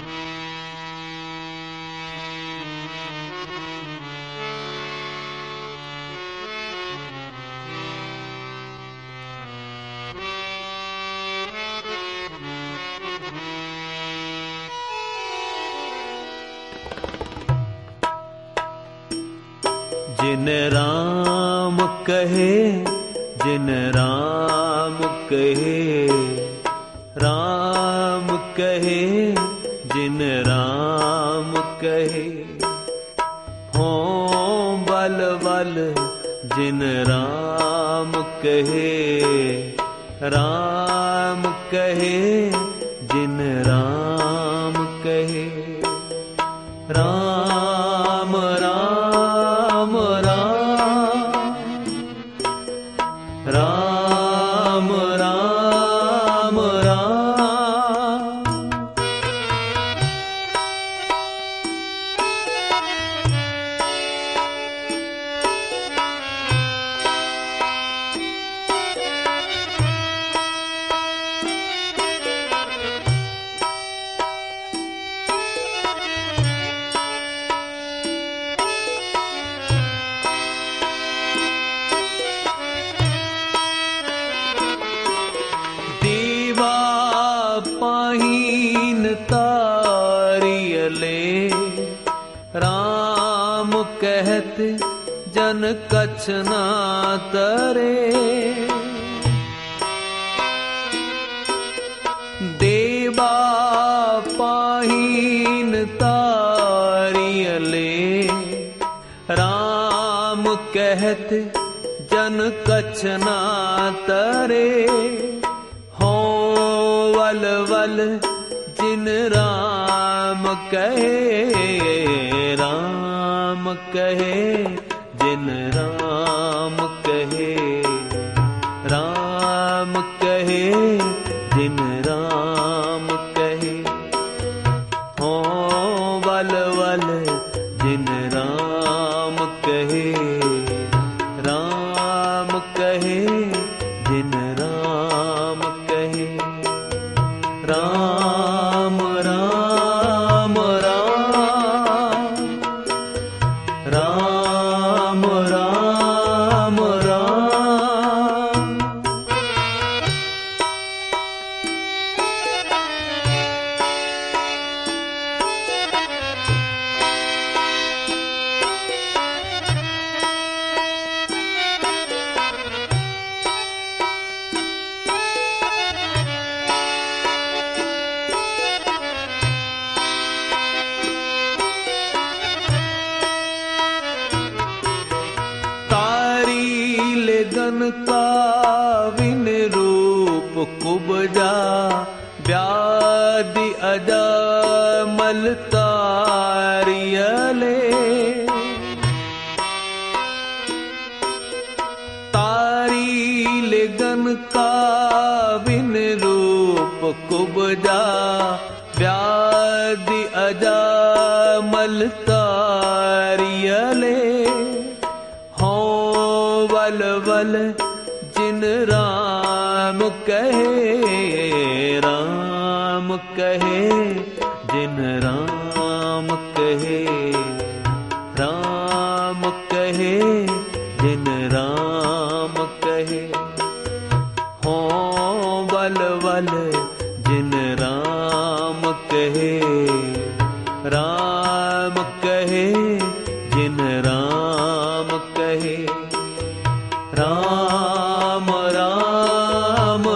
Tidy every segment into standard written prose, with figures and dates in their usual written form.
जिन राम कहे, जिन राम कहे, राम कहे, जिन राम कहे, हों बल बल जिन राम कहे, राम कहे, जिन राम कहे, राम राम राम राम राम राम। पाहीन तारियले, राम कहत जन कछ ना तरे, देवा पाहीन तारियले, राम कहत जन कछ ना तरे, वल वल जिन राम कहे, राम कहे, जिन राम कहे, राम कहे, जिन राम कहे, हों वल वल जिन राम कहे, राम कहे, जिन राम कहे, राम राम राम राम राम राम। गन का विन रूप कुबजा, व्याधि अजमल तारियले, तारील गन का विन रूप कुबजा, व्याधि अजमल तारियले, वल वल जिन राम कहे, राम कहे, जिन राम कहे, राम कहे, जिन राम कहे, हों वल वल जिन राम कहे, राम कहे, जिन राम कहे, राम राम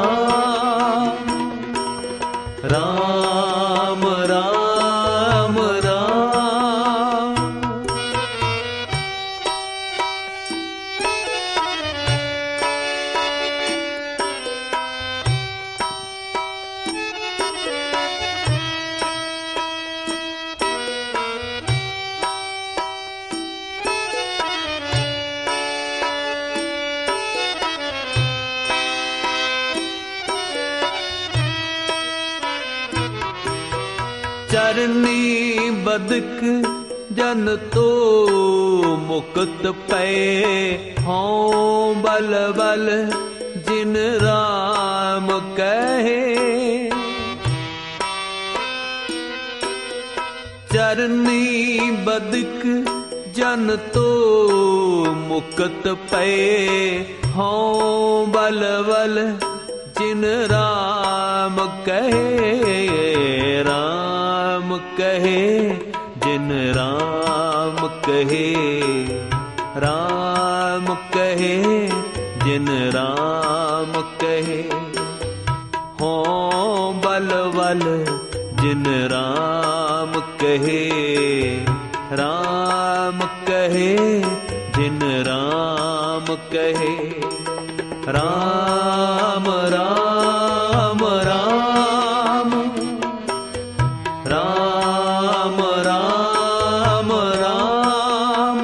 राम राम राम राम। चरनी बदक जन तो मुक्त पे, हों बल बल जिन राम कहे, चरनी बदक जन तो मुकत पए हों बल बल जिन राम कहे राम कहे जिन राम कहे राम कहे जिन राम कहे हों बल बल जिन राम कहे राम कहे जिन राम कहे राम राम राम राम राम राम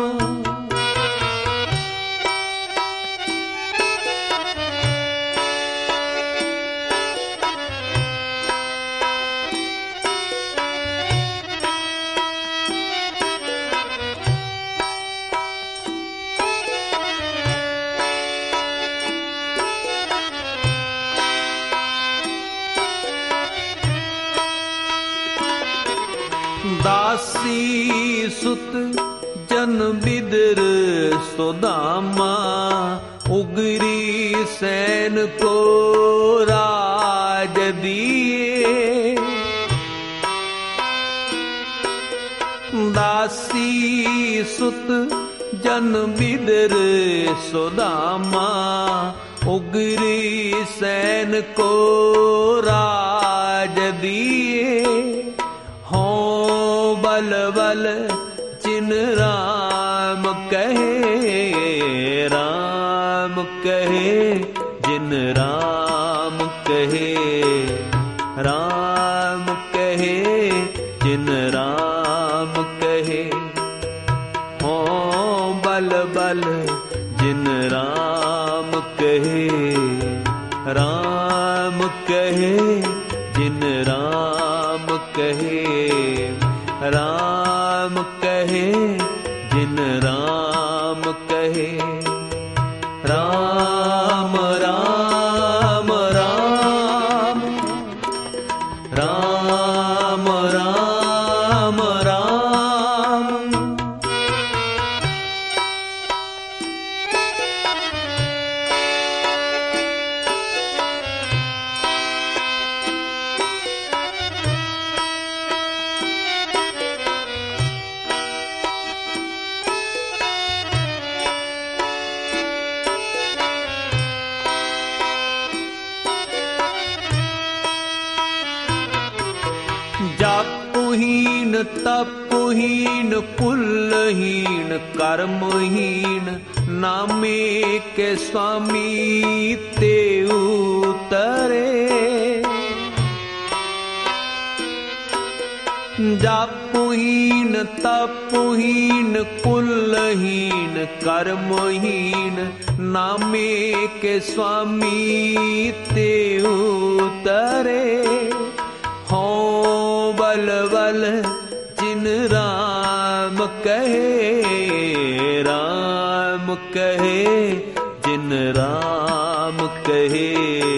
दासी सुत जन बिदर सुदामा उगरी सैन को राज दिए दासी सुत जन बिदर सुदामा उगरी सैन को राज दिए हों बल बल जिन राम कहे राम कहे जिन राम कहे राम कहे जिन राम कहे हों बल बल जिन राम कहे राम कहे जिन राम कहे राम कहे जिन राम कहे राम राम राम राम राम राम जापुहीन तपुहीन कुलहीन कर्महीन नामे के स्वामी ते उतरे जापुहीन तपुहीन कुलहीन कर्महीन नामे के स्वामी ते उतरे हों बल बल जिन राम कहे राम कहे जिन राम कहे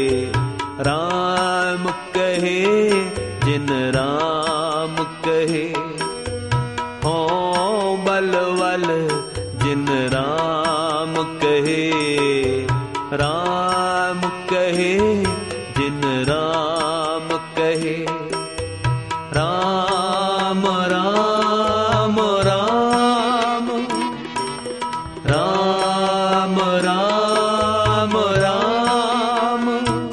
राम कहे जिन राम कहे हों बल बल जिन राम कहे राम कहे जिन राम कहे राम राम राम राम राम राम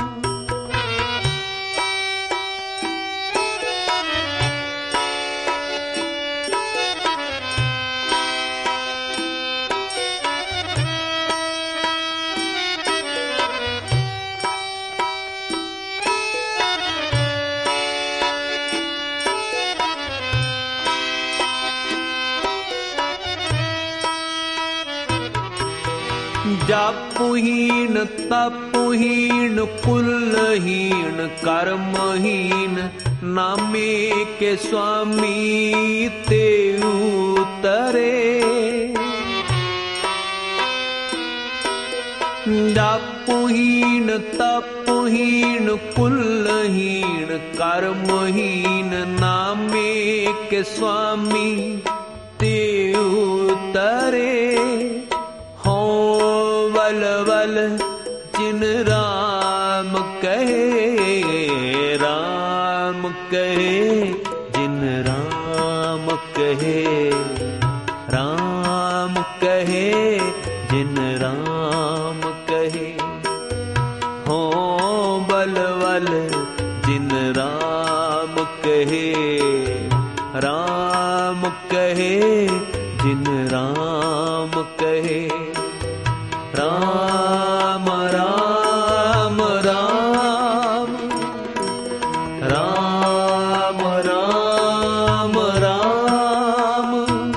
जापुहीन तपुहीन कुलहीन कर्महीन नामे के स्वामी ते उतरे जापुहीन तपुहीन कुलहीन कर्महीन नाम नामे के स्वामी तेऊ तरे हो वल वल जिन राम कहे, राम कहे जिन राम कहे, राम कहे जिन राम कहे, हो बल बल जिन राम कहे, राम कहे जिन राम कहे, राम राम राम राम राम राम।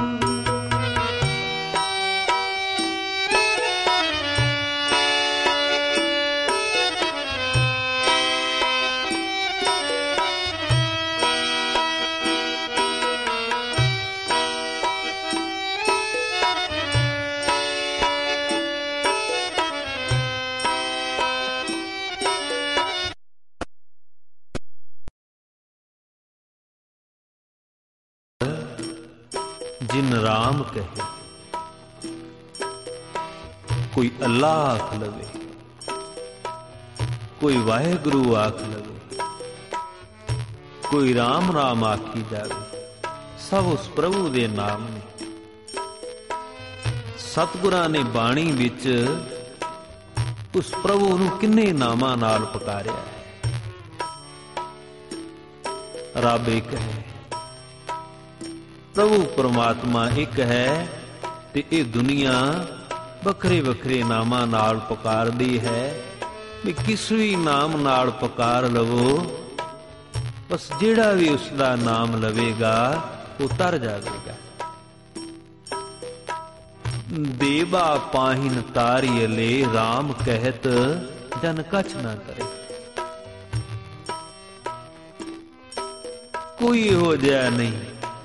जिन राम कहे, कोई अल्लाह आख लवे, कोई वाहेगुरु आख लवे, कोई राम राम आखी जावे, सब उस प्रभु दे नाम ने। सतगुरां ने बाणी विच उस प्रभु नूं किन्ने नामां नाल पुकारिया है। रब एक है, प्रभु परमात्मा एक है, ते ये दुनिया वखरे वखरे नामां नाल पुकारदी है। भी किस भी नाम नाल पुकार लवो, बस जेड़ा भी उसका नाम लवेगा वो तर जाएगा। देवा पाहिन तारियले राम कहत जन कछ ना करे। कोई हो जाए नहीं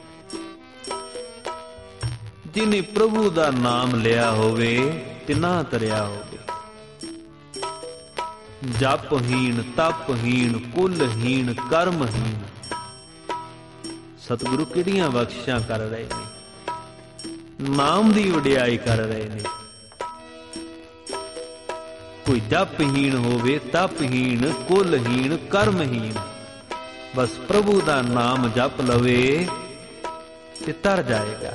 जिन्हें प्रभु दा नाम लिया होवे ते ना तरिया होवे। जपहीन तपहीन कुलहीन कर्महीन सतगुरु किहड़ियां बख्शिशां कर रहे ने, नाम दी वडियाई कर रहे ने। कोई जपहीन होवे, तपहीन, कुलहीन, कर्महीन, बस प्रभु दा नाम जप लवे ते तर जाएगा।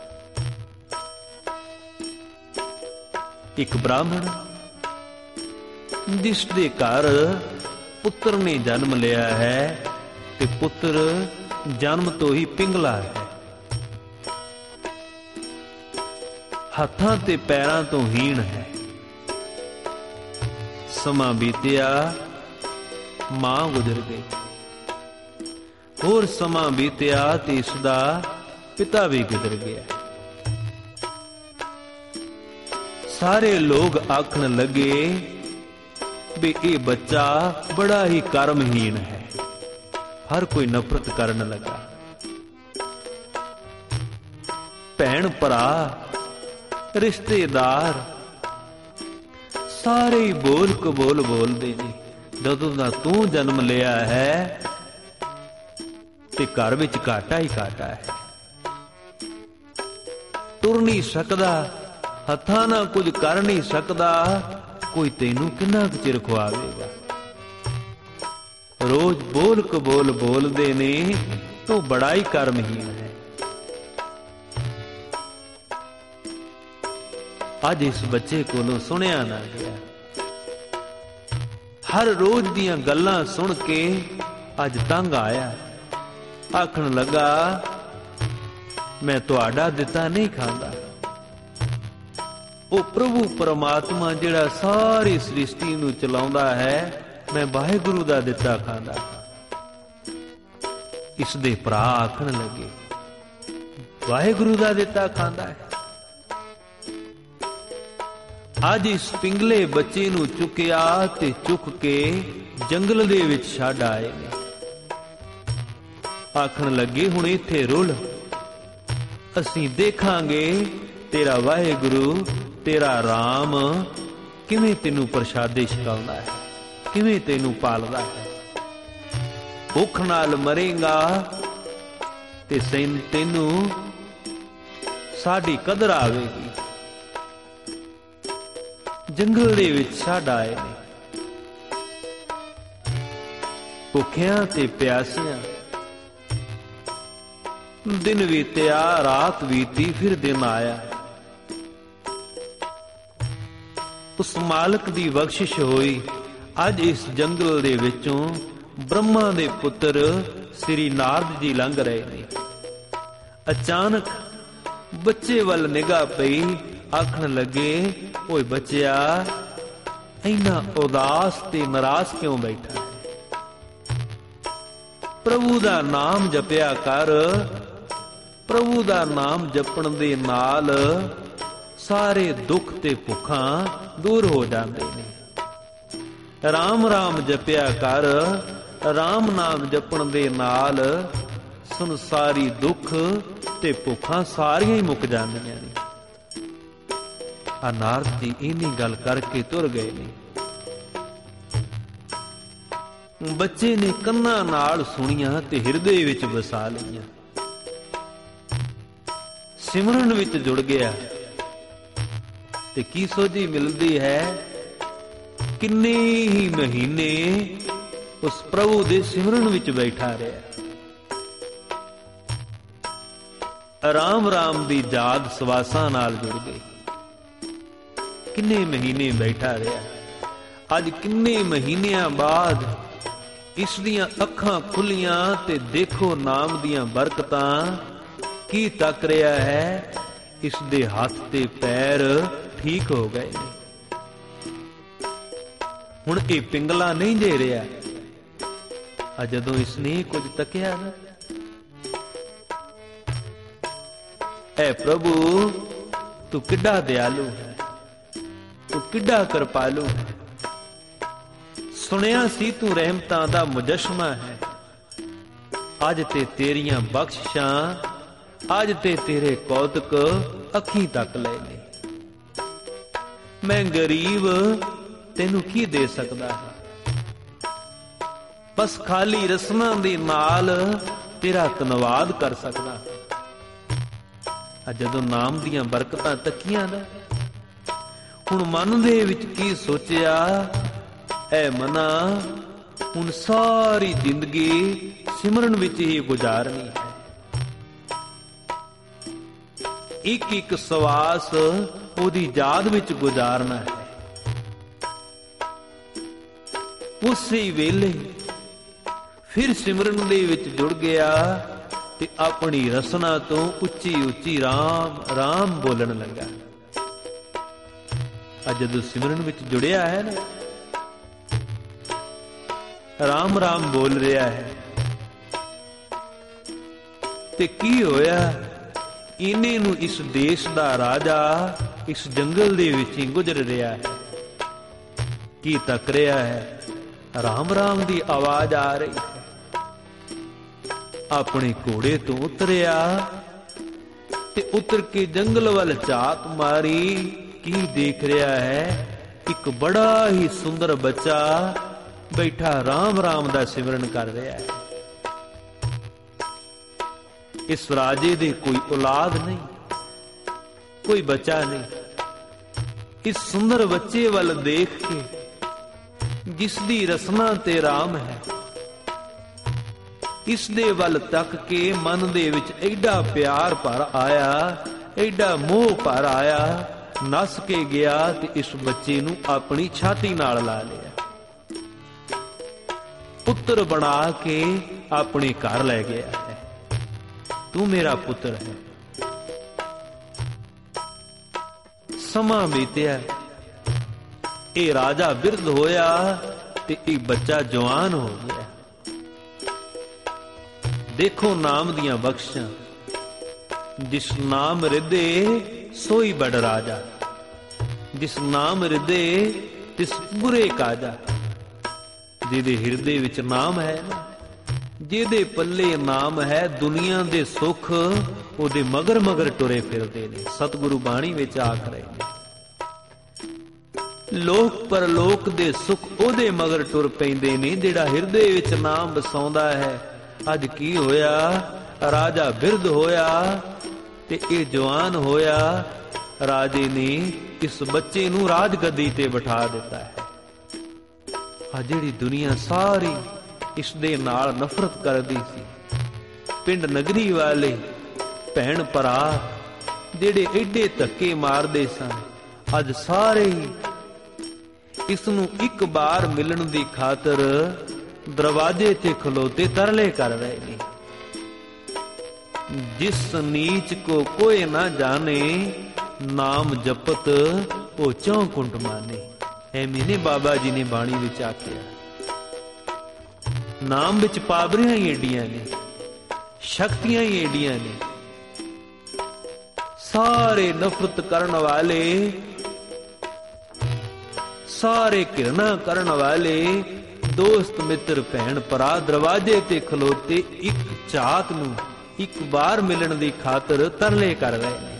एक ब्राह्मण जिसदे घर पुत्र ने जन्म लिया है ते पुत्र जन्म तो ही पिंगला है, हत्थां ते पैरां तो हीन है। समा बीतिया मां गुजर गई, होर समा बीतिया ते इसदा पिता भी गुजर गया। सारे लोग आखन लगे भी ये बच्चा बड़ा ही कर्महीन है। हर कोई नफरत करने लगा। भैन भरा रिश्तेदार सारे ही बोल कबोल बोलते ने, जदों दा तू जन्म लिया है ते घर विच घाटा ही घाटा है। तुर नहीं सकदा, हथा ना कुछ कर नहीं सकता, कोई तेनू किन्ना क चिर खुआवेगा। रोज बोल कबोल बोलते ने तो बड़ा ही कर्महीन है। अज इस बच्चे कोलों सुनिया ना गया। हर रोज दियां गल्लां सुन के अज तंग आया। आखन लगा मैं तुहाडा दिता नहीं खांदा। वो प्रभु परमात्मा जिहड़ा सारी सृष्टि नूं चलाउंदा है, मैं वाहिगुरु दा दिता खांदा। इसदे भरा आखण लगे वाहिगुरु दा दिता खांदा है। अज इस पिंगले बच्चे नूं चुकिया ते चुक के जंगल दे विच छड्ड आए ने। आखण लगे हुण इत्थे रुल, असीं देखांगे तेरा वाहिगुरु तेरा राम किवें तेनू प्रसादे छकाउंदा है, किवें तेनू पालदा है। भुख नाल मरेगा ਤੇ ਤੈਨੂੰ ਸਾਡੀ ਕਦਰ ਆਵੇਗੀ। ਜੰਗਲ ਦੇ ਵਿੱਚ ਛੱਡ ਆਏ ਨੇ, ਭੁੱਖਿਆਂ ਤੇ ਪਿਆਸਿਆਂ। ਦਿਨ ਬੀਤਿਆ, ਰਾਤ ਬੀਤੀ, ਫਿਰ ਦਿਨ ਆਇਆ। ਉਸ ਮਾਲਕ ਦੀ ਬਖਸ਼ਿਸ਼ ਹੋਈ। ਅੱਜ ਇਸ ਜੰਗਲ ਦੇ ਵਿੱਚੋਂ ਬ੍ਰਹਮਾ ਦੇ ਪੁੱਤਰ ਸ੍ਰੀ ਨਾਰਦ ਜੀ ਲੰਘ ਰਹੇ ਨੇ। ਅਚਾਨਕ ਬੱਚੇ ਵੱਲ ਨਿਗਾਹ ਪਈ, ਆਖਣ ਲੱਗੇ, ਓਏ ਬੱਚਿਆ, ਇੰਨਾ ਉਦਾਸ ਤੇ ਨਾਰਾਜ਼ ਕਿਉਂ ਬੈਠਾ ਹੈ? ਪ੍ਰਭੂ ਦਾ ਨਾਮ ਜਪਿਆ ਕਰ। ਪ੍ਰਭੂ ਦਾ ਨਾਮ ਜਪਣ ਦੇ ਨਾਲ ਸਾਰੇ ਦੁੱਖ ਤੇ ਭੁੱਖਾਂ ਦੂਰ ਹੋ ਜਾਂਦੇ ਨੇ। ਰਾਮ ਰਾਮ ਜਪਿਆ ਕਰ। ਰਾਮ ਨਾਮ ਜਪਣ ਦੇ ਨਾਲ ਸੰਸਾਰੀ ਦੁੱਖ ਤੇ ਭੁੱਖਾਂ ਸਾਰੀਆਂ ਹੀ ਮੁੱਕ ਜਾਂਦੀਆਂ ਨੇ। ਆ ਨਾਰਦ ਜੀ ਇੰਨੀ ਗੱਲ ਕਰਕੇ ਤੁਰ ਗਏ ਨੇ। ਬੱਚੇ ਨੇ ਕੰਨਾਂ ਨਾਲ ਸੁਣੀਆਂ ਤੇ ਹਿਰਦੇ ਵਿੱਚ ਵਸਾ ਲਈਆਂ। ਸਿਮਰਨ ਵਿੱਚ ਜੁੜ ਗਿਆ ਤੇ ਕੀ ਸੋਝੀ ਮਿਲਦੀ ਹੈ? ਕਿੰਨੇ ਹੀ ਮਹੀਨੇ ਉਸ ਪ੍ਰਭੂ ਦੇ ਸਿਮਰਨ ਵਿੱਚ ਬੈਠਾ ਰਿਹਾ। ਰਾਮ ਰਾਮ ਦੀ ਯਾਦ ਸਵਾਸਾਂ ਨਾਲ ਜੁੜ ਗਈ। ਕਿੰਨੇ ਮਹੀਨੇ ਬੈਠਾ ਰਿਹਾ। ਅੱਜ ਕਿੰਨੇ ਮਹੀਨਿਆਂ ਬਾਅਦ ਇਸ ਦੀਆਂ ਅੱਖਾਂ ਖੁੱਲੀਆਂ ਤੇ ਦੇਖੋ ਨਾਮ ਦੀਆਂ ਬਰਕਤਾਂ। ਕੀ ਤੱਕ ਰਿਹਾ ਹੈ? ਇਸ ਦੇ ਹੱਥ ਤੇ ਪੈਰ ਠੀਕ ਹੋ ਗਏ ਨੇ। ਹੁਣ ਇਹ ਪਿੰਗਲਾ ਨਹੀਂ ਦੇ ਰਿਹਾ। ਆ ਜਦੋਂ ਇਸਨੇ ਕੁਝ ਤੱਕਿਆ ਨਾ, ਐ ਪ੍ਰਭੂ, ਤੂੰ ਕਿੱਡਾ ਦਿਆਲੂ ਹੈ, ਤੂੰ ਕਿੱਡਾ ਕਿਰਪਾਲੂ ਹੈ। ਸੁਣਿਆ ਸੀ ਤੂੰ ਰਹਿਮਤਾਂ ਦਾ ਮੁਜੱਸਮਾ ਹੈ। ਅੱਜ ਤੇ ਤੇਰੀਆਂ ਬਖਸ਼ਿਸ਼ਾਂ, ਅੱਜ ਤੇ ਤੇਰੇ ਕੌਤਕ ਅੱਖੀਂ ਤੱਕ ਲਏ ਨੇ। ਮੈਂ ਗਰੀਬ ਤੈਨੂੰ ਕੀ ਦੇ ਸਕਦਾ ਹਾਂ? ਬਸ ਖਾਲੀ ਰਸਮਾਂ ਦੇ ਨਾਲ ਤੇਰਾ ਧੰਨਵਾਦ ਕਰ ਸਕਦਾ। ਜਦੋਂ ਨਾਮ ਦੀਆਂ ਬਰਕਤਾਂ ਤੱਕੀਆਂ ਨਾ, ਹੁਣ ਮਨ ਦੇ ਵਿੱਚ ਕੀ ਸੋਚਿਆ? ਐ ਮਨਾ, ਹੁਣ ਸਾਰੀ ਜ਼ਿੰਦਗੀ ਸਿਮਰਨ ਵਿੱਚ ਹੀ ਗੁਜ਼ਾਰਨੀ ਹੈ। ਇੱਕ ਇੱਕ ਸਵਾਸ ਉਹਦੀ ਯਾਦ ਵਿੱਚ ਗੁਜ਼ਾਰਨਾ ਹੈ। ਉਸੇ ਵੇਲੇ ਫਿਰ ਸਿਮਰਨ ਦੇ ਵਿੱਚ ਜੁੜ ਗਿਆ ਤੇ ਆਪਣੀ ਰਸਨਾ ਤੋਂ ਉੱਚੀ ਉੱਚੀ ਰਾਮ ਰਾਮ ਬੋਲਣ ਲੱਗਾ। ਅੱਜ ਜਦੋਂ ਸਿਮਰਨ ਵਿੱਚ ਜੁੜਿਆ ਹੈ ਨਾ, ਰਾਮ ਰਾਮ ਬੋਲ ਰਿਹਾ ਹੈ। ਤੇ ਕੀ ਹੋਇਆ? ਇਹਨੇ ਨੂੰ ਇਸ ਦੇਸ਼ ਦਾ ਰਾਜਾ ਇਸ ਜੰਗਲ ਦੇ ਵਿੱਚ ਹੀ ਗੁਜ਼ਰ ਰਿਹਾ ਹੈ। ਕੀ ਤੱਕ ਰਿਹਾ ਹੈ? ਰਾਮ ਰਾਮ ਦੀ ਆਵਾਜ਼ ਆ ਰਹੀ ਹੈ। ਆਪਣੇ ਘੋੜੇ ਤੋਂ ਉਤਰਿਆ ਤੇ ਉਤਰ ਕੇ ਜੰਗਲ ਵੱਲ ਝਾਤ ਮਾਰੀ। ਕੀ ਦੇਖ ਰਿਹਾ ਹੈ? ਇੱਕ ਬੜਾ ਹੀ ਸੁੰਦਰ ਬੱਚਾ ਬੈਠਾ ਰਾਮ ਰਾਮ ਦਾ ਸਿਮਰਨ ਕਰ ਰਿਹਾ ਹੈ। ਇਸ ਰਾਜੇ ਦੇ ਕੋਈ ਔਲਾਦ ਨਹੀਂ, ਕੋਈ ਬੱਚਾ ਨਹੀਂ। ਇਸ ਸੁੰਦਰ ਬੱਚੇ ਵੱਲ ਦੇਖ ਕੇ, ਜਿਸ ਦੀ ਰਸਨਾ ਤੇ ਰਾਮ ਹੈ, ਇਸ ਦੇ ਵੱਲ ਤੱਕ ਕੇ ਮਨ ਦੇ ਵਿੱਚ ਐਡਾ ਪਿਆਰ ਭਰ ਆਇਆ, ਐਡਾ ਮੋਹ ਭਰ ਆਇਆ, ਨੱਸ ਕੇ ਗਿਆ ਤੇ ਇਸ ਬੱਚੇ ਨੂੰ ਆਪਣੀ ਛਾਤੀ ਨਾਲ ਲਾ ਲਿਆ। ਪੁੱਤਰ ਬਣਾ ਕੇ ਆਪਣੇ ਘਰ ਲੈ ਗਿਆ ਹੈ। ਤੂੰ ਮੇਰਾ ਪੁੱਤਰ ਹੈ। ਸਮਾਂ ਬੀਤਿਆ, ਇਹ ਰਾਜਾ ਬਿਰਧ ਹੋਇਆ ਤੇ ਇਹ ਬੱਚਾ ਜਵਾਨ ਹੋ ਗਿਆ। ਦੇਖੋ ਨਾਮ ਦੀਆਂ ਬਖਸ਼ਾਂ। ਜਿਸ ਨਾਮ ਰਿਦੇ ਸੋਈ ਬੜ ਰਾਜਾ, ਜਿਸ ਨਾਮ ਰਿਦੇ ਤਿਸ ਬੁਰੇ ਕਾਜਾ। ਜਿਹਦੇ ਹਿਰਦੇ ਵਿੱਚ ਨਾਮ ਹੈ ਨਾ, ਜਿਹਦੇ ਪੱਲੇ ਨਾਮ ਹੈ, ਦੁਨੀਆ ਦੇ ਸੁੱਖ ਉਹਦੇ ਮਗਰ ਮਗਰ ਟੁਰੇ ਫਿਰਦੇ ਨੇ। ਸਤਿਗੁਰੂ ਬਾਣੀ ਵਿੱਚ ਆਖ ਰਹੇ ਨੇ, ਲੋਕ ਪਰਲੋਕ ਦੇ ਸੁੱਖ ਉਹਦੇ ਮਗਰ ਟੁਰ ਪੈਂਦੇ ਨੇ ਜਿਹੜਾ ਹਿਰਦੇ ਵਿੱਚ ਨਾਮ ਵਸਾਉਂਦਾ ਹੈ। अज की होया, राजा बिरध होया ते ये जवान होया। राजे ने इस बच्चे नूं राज गद्दी ते बिठा दिता है। आ जिहड़ी दुनिया सारी इस दे नाल नफरत करदी सी, पिंड नगरी वाले भैण भरा जिहड़े एडे धक्के मारदे सन, अज सारे ही इस नूं एक बार मिलण दी खातर दरवाजे ते खलोते तरले कर रहे ने। जिस नीच को कोई ना जाने, नाम जपत ओ चौकुंट माने। ਐਵੇਂ ਨੇ बाबा जी ने बाणी विच आखिया। नाम विच पावरियां ही एडियां ने, शक्तियां ही एडियां ने। सारे नफरत करन वाले, सारे घृणा करन वाले दोस्त मित्र भैण भरा दरवाजे ते खलोते एक झात नूं एक बार मिलण दी खातर तरले कर रहे ने।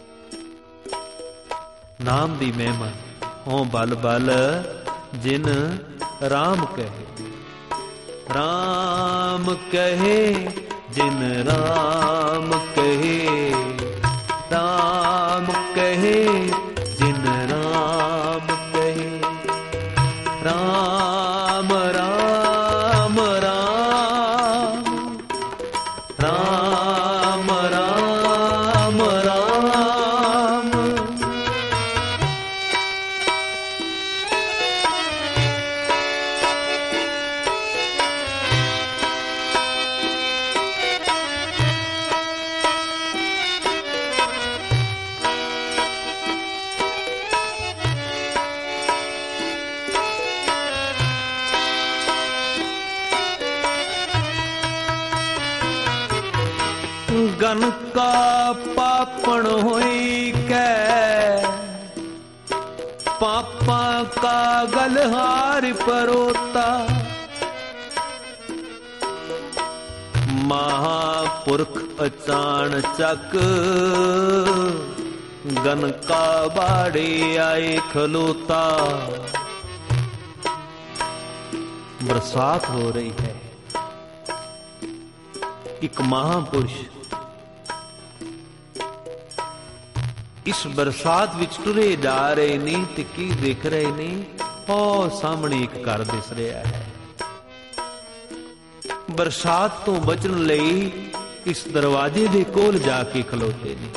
नाम दी महिमा हों बल बल जिन राम कहे, राम कहे जिन राम कहे, राम कहे जिन राम कहे। राम राम राम, राम राम राम। गन का पापण होई कै, पापा का गलहार परोता। महापुरख अचानचक गन का बाड़े आए खलोता। बरसात हो रही है, एक महापुरुष इस बरसात विच टुरे जा रहे ने ते की देख रहे ने, और सामने एक घर दिस रहा है। बरसात तो बचन लई इस दरवाजे दे कोल जाके खलोते ने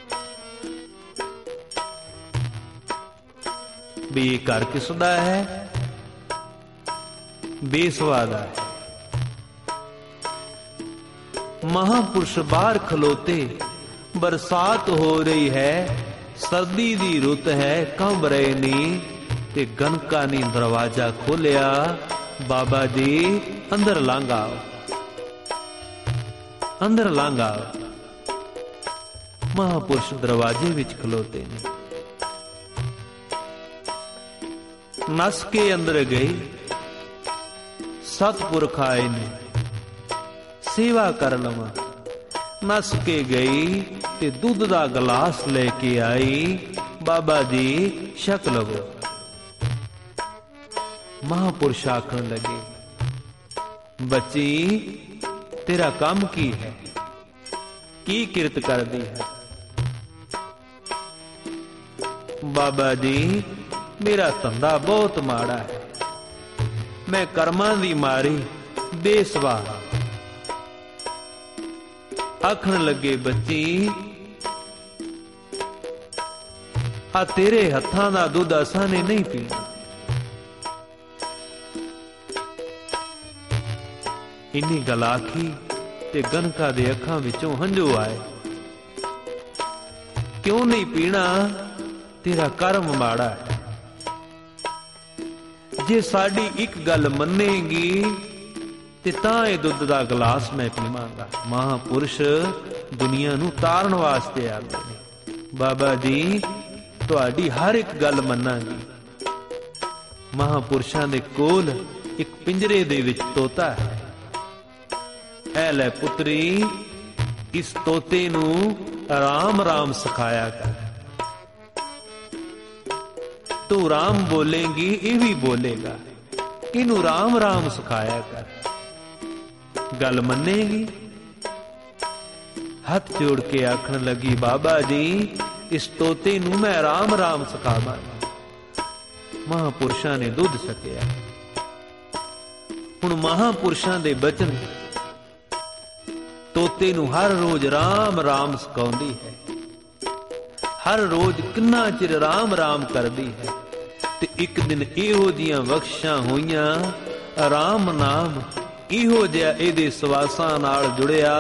भी ये घर किसदा है? बेसवा दा है। महापुरुष बाहर खलोते, बरसात हो रही है, सर्दी दी रुत है, कंब रहे नी ते गनका ने दरवाजा खोलिया। बाबा जी अंदर लांघ आओ, अंदर लांघ आओ। महापुरुष दरवाजे विच खलोते ने, नस के अंदर गए। सतपुरख आए ने, सेवा कर लवा। नस के गई ते दूध दा गिलास लेके आई। बाबा जी छक लवो। महापुरुष आखन लगे, बच्ची तेरा काम की है, की किरत कर दी है? बाबा जी मेरा धंधा बहुत माड़ा है, मैं कर्मां दी मारी बेसवा। आखन लगे, बच्ची आ तेरे हत्थां दा दुध असां ने नहीं पीना। इन्नी गल आखी ते गनका दे अखां विचों हंझू आए। क्यों नहीं पीना? तेरा कर्म माड़ा है। जे साडी एक गल मन्नेगी ते तां ये दुध दा गिलास मैं पीवांगा। महापुरुष दुनिया नूं तारण वास्ते आंदे ने। बाबा जी तुहाडी हर एक गल मन्नांगी। महापुरुषां दे कोल एक पिंजरे दे विच तोता है। ऐ लै पुत्री, इस तोते नूं राम राम सिखाया कर। तू राम बोलेंगी, ये भी बोलेगा। इनू राम राम सिखाया कर। गल मन्नेगी? हथ जोड़ के आखन लगी, बाबा जी इस तोते नूं मैं राम राम सिखावां। महापुरुषां ने दुध सकिया। हुण महापुरुषां दे बचन तोते नूं हर रोज राम राम सिखाउंदी है। हर रोज किन्ना चिर राम राम करदी है। ते एक दिन इहो जिहियां बख्शिशां होईयां, राम नाम इहो जिहा इहदे सवासां नाल जुड़िया,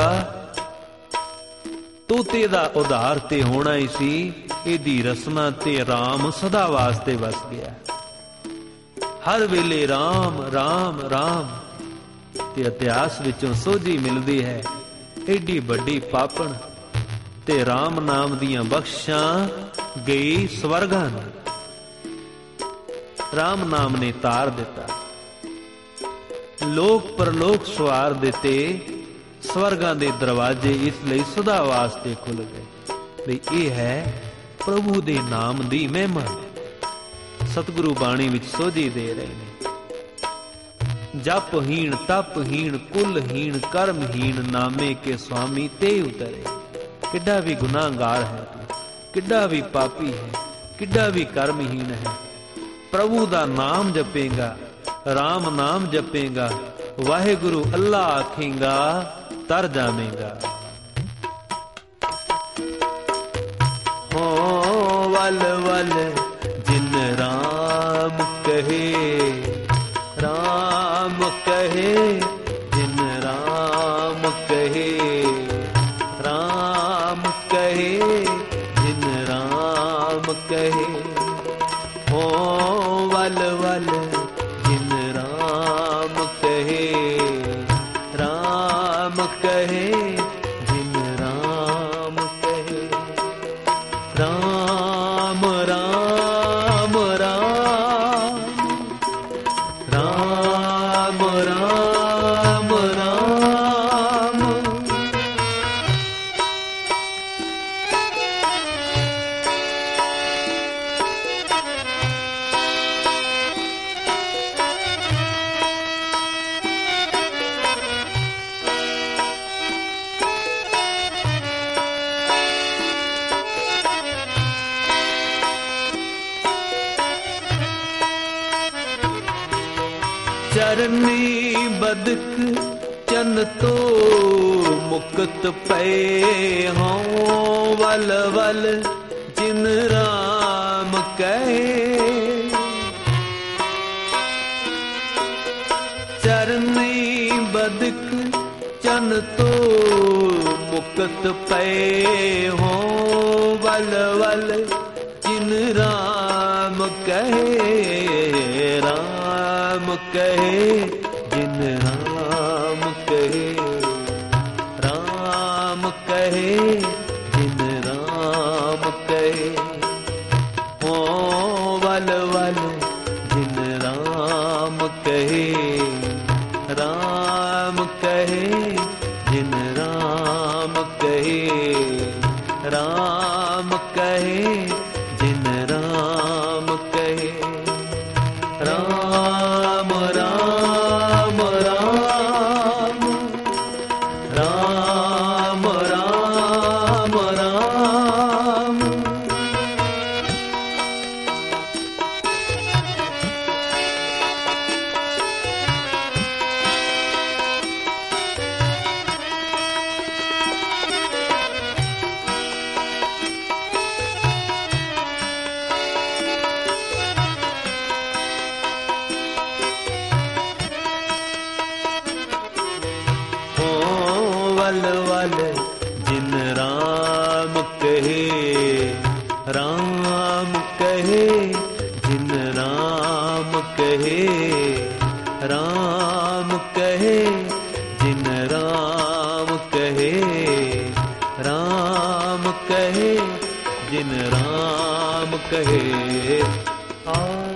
तोते दा उधार ते होना ही सी, इहदी रसना ते राम सदा वास्ते वस गया। हर वेले राम राम राम ते इतिहास विचों सोझी मिलदी है। एडी बड़ी पापण ते राम नाम दियां बख्शां गई स्वर्गां नूं। राम नाम ने तार दिता, लोक परलोक सवार दिते, स्वर्गां दे दरवाजे इसलिए सदा वास्ते खुल गए। भी यह है प्रभु दे नाम दी महिमा। सतगुरु बाणी विच सोझी दे रहे ने। जपहीन तपहीन कुलहीन कर्महीन नामे के स्वामी ते उतरे। किड्डा भी गुनाहगार है तू, किड्डा भी पापी है, किड्डा भी कर्महीन है, प्रभु दा नाम जपेगा, राम नाम जपेगा, वाहेगुरु अल्लाह आखेगा, तर जावेगा। हो वल वल जिन राम कहे, राम कहे जिन राम कहे, राम कहे जिन राम कहे। हो वल वल जिन राम कहे, राम कहे जिन राम कहे। राम राम राम, राम राम राम। चरनी बदक चन तो मुक्त पे हों, वल वल जिन राम कहे। चरनी बदक चन तो मुक्त पे हों, वल वल जिन राम कहे। राम कहे जिन राम कहे, राम कहे जिन राम कहे। हो वल वल जिन राम कहे, राम कहे जिन राम कहे, राम कहे जिन राम कहे। राम राम राम, राम राम राम। वल वल जिन राम कहे, राम कहे जिन राम कहे, राम कहे जिन राम कहे, राम कहे जिन राम कहे।